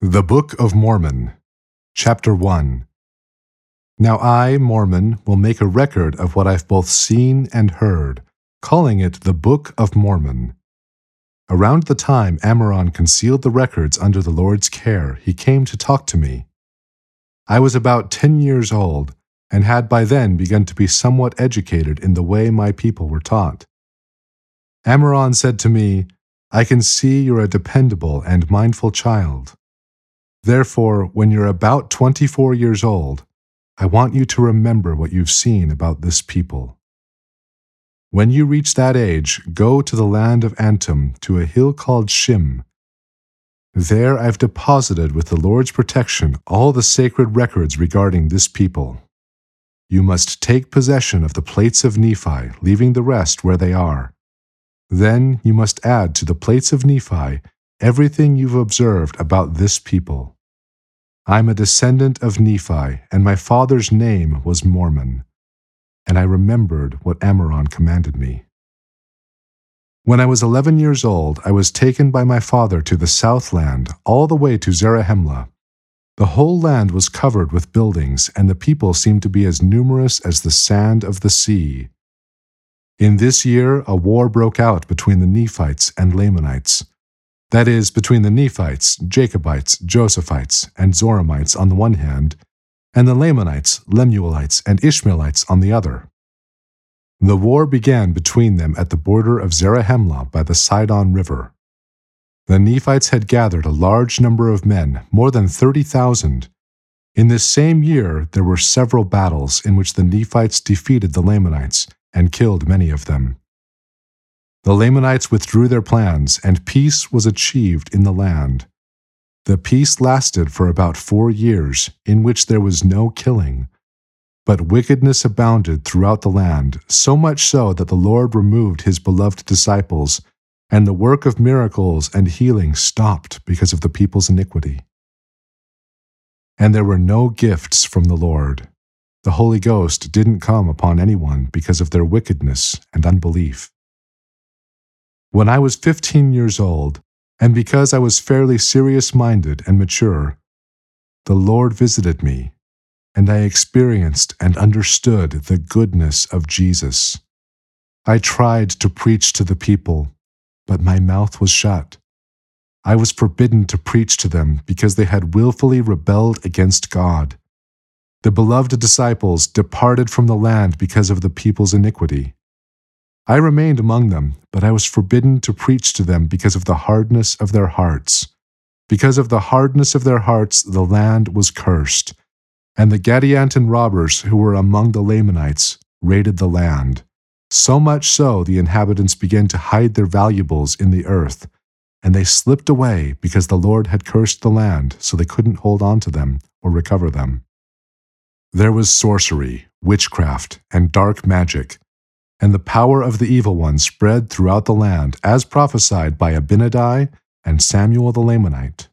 The Book of Mormon, Chapter 1. Now I, Mormon, will make a record of what I've both seen and heard, calling it the Book of Mormon. Around the time Ammoron concealed the records under the Lord's care, he came to talk to me. I was about 10 years old, and had by then begun to be somewhat educated in the way my people were taught. Ammoron said to me, "I can see you're a dependable and mindful child. Therefore, when you're about 24 years old, I want you to remember what you've seen about this people. When you reach that age, go to the land of Antum, to a hill called Shim. There I've deposited with the Lord's protection all the sacred records regarding this people. You must take possession of the plates of Nephi, leaving the rest where they are. Then you must add to the plates of Nephi everything you've observed about this people. I'm a descendant of Nephi, and my father's name was Mormon." And I remembered what Ammoron commanded me. When I was 11 years old, I was taken by my father to the southland, all the way to Zarahemla. The whole land was covered with buildings, and the people seemed to be as numerous as the sand of the sea. In this year, a war broke out between the Nephites and Lamanites. That is, between the Nephites, Jacobites, Josephites, and Zoramites on the one hand, and the Lamanites, Lemuelites, and Ishmaelites on the other. The war began between them at the border of Zarahemla by the Sidon River. The Nephites had gathered a large number of men, more than 30,000. In this same year, there were several battles in which the Nephites defeated the Lamanites and killed many of them. The Lamanites withdrew their plans, and peace was achieved in the land. The peace lasted for about 4 years, in which there was no killing. But wickedness abounded throughout the land, so much so that the Lord removed his beloved disciples, and the work of miracles and healing stopped because of the people's iniquity. And there were no gifts from the Lord. The Holy Ghost didn't come upon anyone because of their wickedness and unbelief. When I was 15 years old, and because I was fairly serious-minded and mature, the Lord visited me, and I experienced and understood the goodness of Jesus. I tried to preach to the people, but my mouth was shut. I was forbidden to preach to them because they had willfully rebelled against God. The beloved disciples departed from the land because of the people's iniquity. I remained among them, but I was forbidden to preach to them because of the hardness of their hearts. Because of the hardness of their hearts, the land was cursed, and the Gadianton robbers who were among the Lamanites raided the land. So much so the inhabitants began to hide their valuables in the earth, and they slipped away because the Lord had cursed the land, so they couldn't hold on to them or recover them. There was sorcery, witchcraft, and dark magic, and the power of the evil one spread throughout the land, as prophesied by Abinadi and Samuel the Lamanite.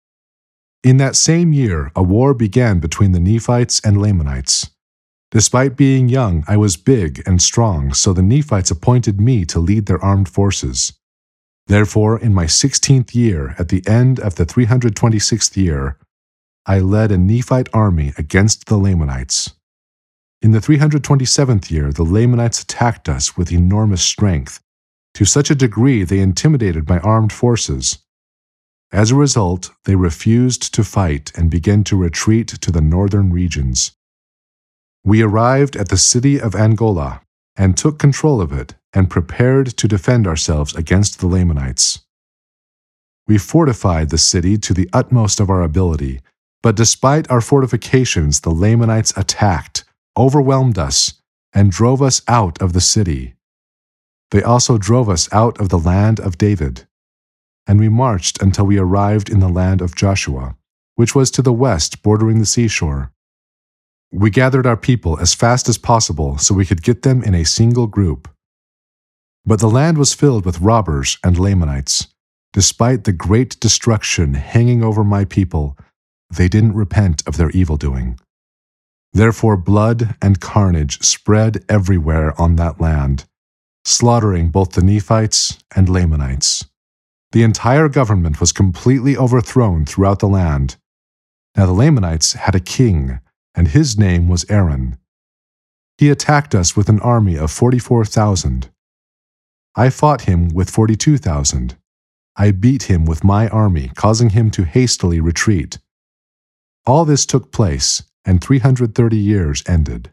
In that same year, a war began between the Nephites and Lamanites. Despite being young, I was big and strong, so the Nephites appointed me to lead their armed forces. Therefore, in my 16th year, at the end of the 326th year, I led a Nephite army against the Lamanites. In the 327th year, the Lamanites attacked us with enormous strength. To such a degree they intimidated my armed forces. As a result, they refused to fight and began to retreat to the northern regions. We arrived at the city of Angola and took control of it and prepared to defend ourselves against the Lamanites. We fortified the city to the utmost of our ability, but despite our fortifications, the Lamanites attacked, overwhelmed us, and drove us out of the city. They also drove us out of the land of David, and we marched until we arrived in the land of Joshua, which was to the west bordering the seashore. We gathered our people as fast as possible so we could get them in a single group. But the land was filled with robbers and Lamanites. Despite the great destruction hanging over my people, they didn't repent of their evil-doing. Therefore blood and carnage spread everywhere on that land, slaughtering both the Nephites and Lamanites. The entire government was completely overthrown throughout the land. Now the Lamanites had a king, and his name was Aaron. He attacked us with an army of 44,000. I fought him with 42,000. I beat him with my army, causing him to hastily retreat. All this took place, and 330 years ended.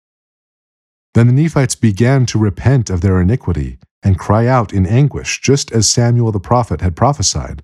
Then the Nephites began to repent of their iniquity and cry out in anguish, just as Samuel the prophet had prophesied.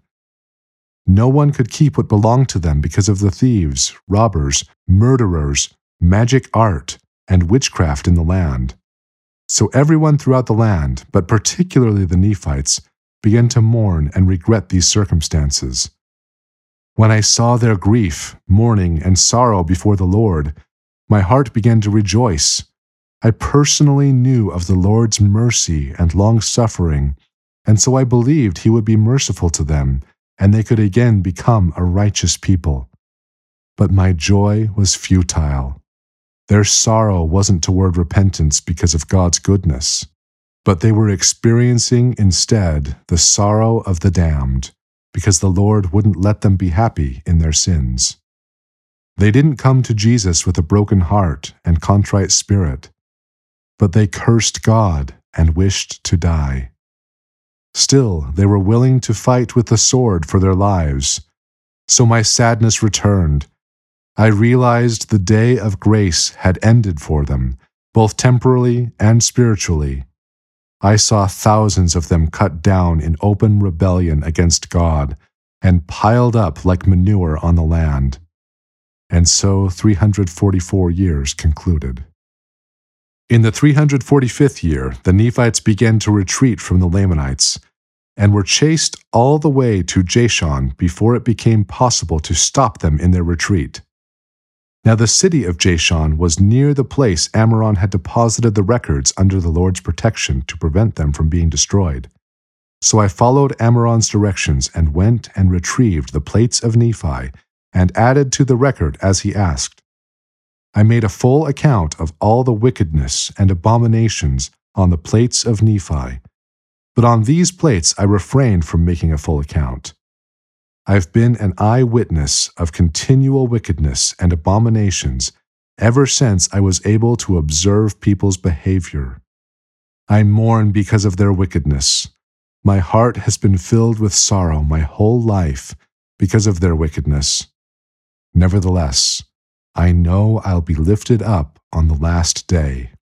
No one could keep what belonged to them because of the thieves, robbers, murderers, magic art, and witchcraft in the land. So everyone throughout the land, but particularly the Nephites, began to mourn and regret these circumstances. When I saw their grief, mourning, and sorrow before the Lord, my heart began to rejoice. I personally knew of the Lord's mercy and long-suffering, and so I believed He would be merciful to them, and they could again become a righteous people. But my joy was futile. Their sorrow wasn't toward repentance because of God's goodness, but they were experiencing instead the sorrow of the damned, because the Lord wouldn't let them be happy in their sins. They didn't come to Jesus with a broken heart and contrite spirit, but they cursed God and wished to die. Still, they were willing to fight with the sword for their lives. So my sadness returned. I realized the day of grace had ended for them, both temporally and spiritually. I saw thousands of them cut down in open rebellion against God and piled up like manure on the land. And so 344 years concluded. In the 345th year, the Nephites began to retreat from the Lamanites, and were chased all the way to Jashan before it became possible to stop them in their retreat. Now the city of Jashan was near the place Ammoron had deposited the records under the Lord's protection to prevent them from being destroyed. So I followed Ammoron's directions and went and retrieved the plates of Nephi and added to the record as he asked. I made a full account of all the wickedness and abominations on the plates of Nephi, but on these plates I refrained from making a full account. I've been an eyewitness of continual wickedness and abominations ever since I was able to observe people's behavior. I mourn because of their wickedness. My heart has been filled with sorrow my whole life because of their wickedness. Nevertheless, I know I'll be lifted up on the last day.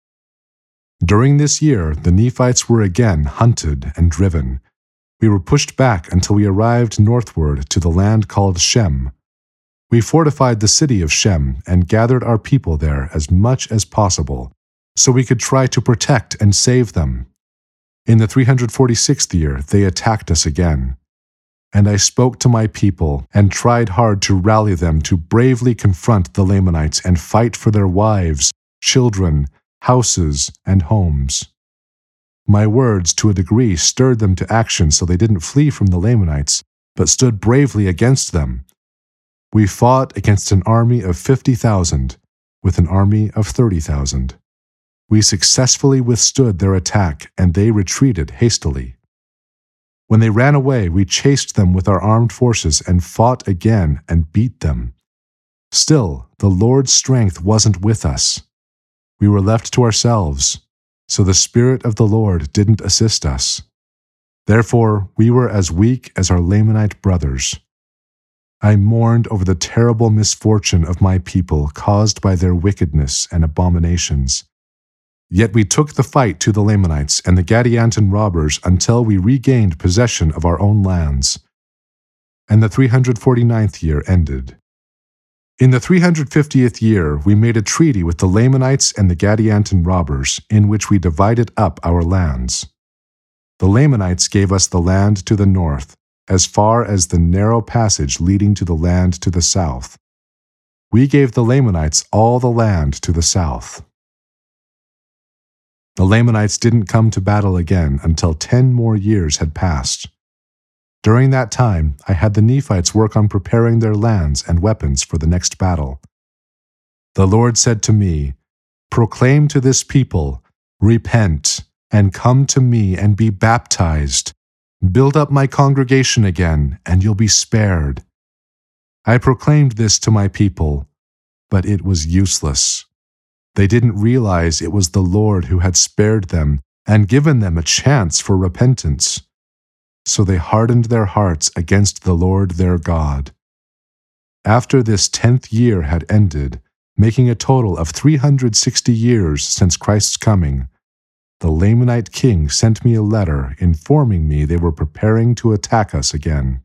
During this year, the Nephites were again hunted and driven. We were pushed back until we arrived northward to the land called Shem. We fortified the city of Shem and gathered our people there as much as possible, so we could try to protect and save them. In the 346th year, they attacked us again. And I spoke to my people and tried hard to rally them to bravely confront the Lamanites and fight for their wives, children, houses, and homes. My words, to a degree, stirred them to action so they didn't flee from the Lamanites, but stood bravely against them. We fought against an army of 50,000 with an army of 30,000. We successfully withstood their attack, and they retreated hastily. When they ran away, we chased them with our armed forces and fought again and beat them. Still, the Lord's strength wasn't with us. We were left to ourselves, so the Spirit of the Lord didn't assist us. Therefore, we were as weak as our Lamanite brothers. I mourned over the terrible misfortune of my people caused by their wickedness and abominations. Yet we took the fight to the Lamanites and the Gadianton robbers until we regained possession of our own lands. And the 349th year ended. In the 350th year, we made a treaty with the Lamanites and the Gadianton robbers, in which we divided up our lands. The Lamanites gave us the land to the north, as far as the narrow passage leading to the land to the south. We gave the Lamanites all the land to the south. The Lamanites didn't come to battle again until 10 more years had passed. During that time, I had the Nephites work on preparing their lands and weapons for the next battle. The Lord said to me, "Proclaim to this people, 'Repent, and come to me and be baptized, Build up my congregation again, and you'll be spared. I proclaimed this to my people, but it was useless. They didn't realize it was the Lord who had spared them and given them a chance for repentance. So they hardened their hearts against the Lord their God. After this 10th year had ended, making a total of 360 years since Christ's coming, the Lamanite king sent me a letter informing me they were preparing to attack us again.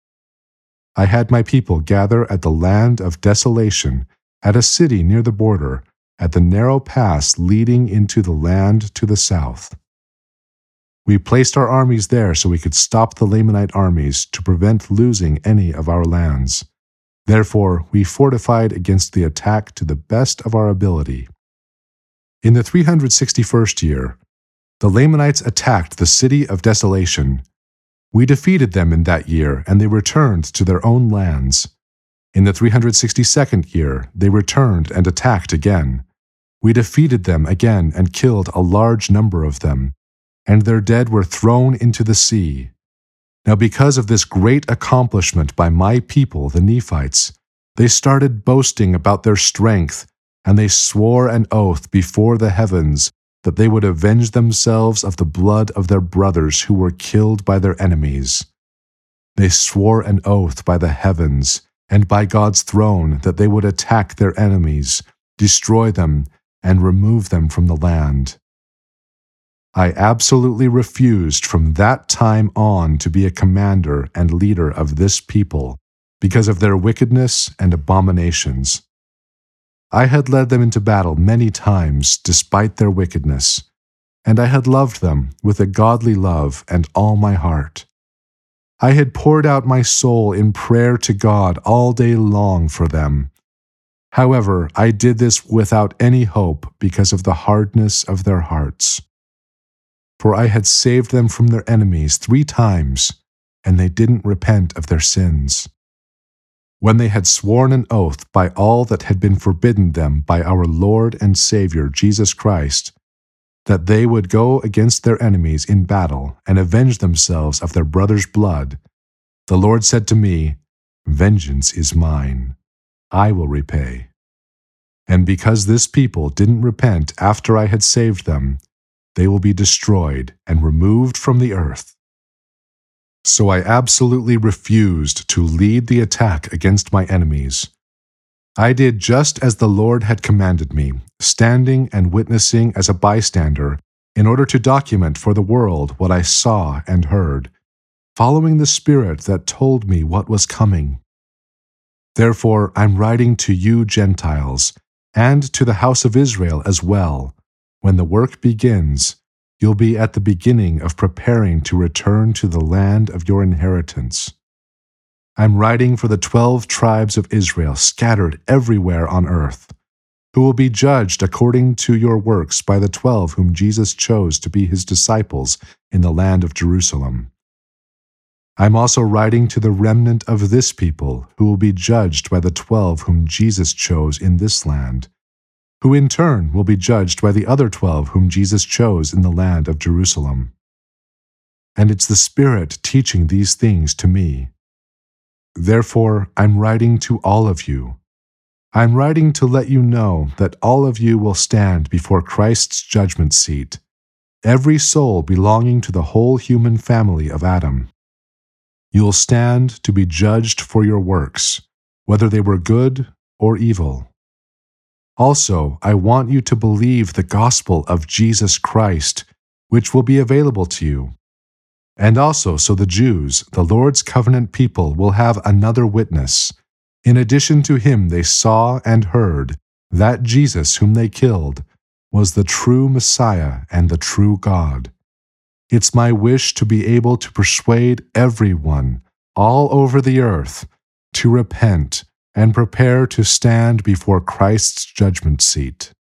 I had my people gather at the land of desolation, at a city near the border, at the narrow pass leading into the land to the south. We placed our armies there so we could stop the Lamanite armies to prevent losing any of our lands. Therefore, we fortified against the attack to the best of our ability. In the 361st year, the Lamanites attacked the city of desolation. We defeated them in that year, and they returned to their own lands. In the 362nd year, they returned and attacked again. We defeated them again and killed a large number of them, and their dead were thrown into the sea. Now because of this great accomplishment by my people, the Nephites, they started boasting about their strength, and they swore an oath before the heavens that they would avenge themselves of the blood of their brothers who were killed by their enemies. They swore an oath by the heavens and by God's throne that they would attack their enemies, destroy them, and remove them from the land. I absolutely refused from that time on to be a commander and leader of this people because of their wickedness and abominations. I had led them into battle many times despite their wickedness, and I had loved them with a godly love and all my heart. I had poured out my soul in prayer to God all day long for them. However, I did this without any hope because of the hardness of their hearts. For I had saved them from their enemies 3 times, and they didn't repent of their sins. When they had sworn an oath by all that had been forbidden them by our Lord and Savior Jesus Christ, that they would go against their enemies in battle and avenge themselves of their brother's blood, the Lord said to me, "Vengeance is mine. I will repay." And because this people didn't repent after I had saved them, they will be destroyed and removed from the earth. So I absolutely refused to lead the attack against my enemies. I did just as the Lord had commanded me, standing and witnessing as a bystander in order to document for the world what I saw and heard, following the Spirit that told me what was coming. Therefore, I'm writing to you Gentiles, and to the house of Israel as well. When the work begins, you'll be at the beginning of preparing to return to the land of your inheritance. I'm writing for the 12 tribes of Israel scattered everywhere on earth, who will be judged according to your works by the 12 whom Jesus chose to be his disciples in the land of Jerusalem. I'm also writing to the remnant of this people, who will be judged by the 12 whom Jesus chose in this land, who in turn will be judged by the other 12 whom Jesus chose in the land of Jerusalem. And it's the Spirit teaching these things to me. Therefore, I'm writing to all of you. I'm writing to let you know that all of you will stand before Christ's judgment seat, every soul belonging to the whole human family of Adam. You'll stand to be judged for your works, whether they were good or evil. Also, I want you to believe the gospel of Jesus Christ, which will be available to you. And also, so the Jews, the Lord's covenant people, will have another witness. In addition to him they saw and heard, that Jesus whom they killed was the true Messiah and the true God. It's my wish to be able to persuade everyone all over the earth to repent and prepare to stand before Christ's judgment seat.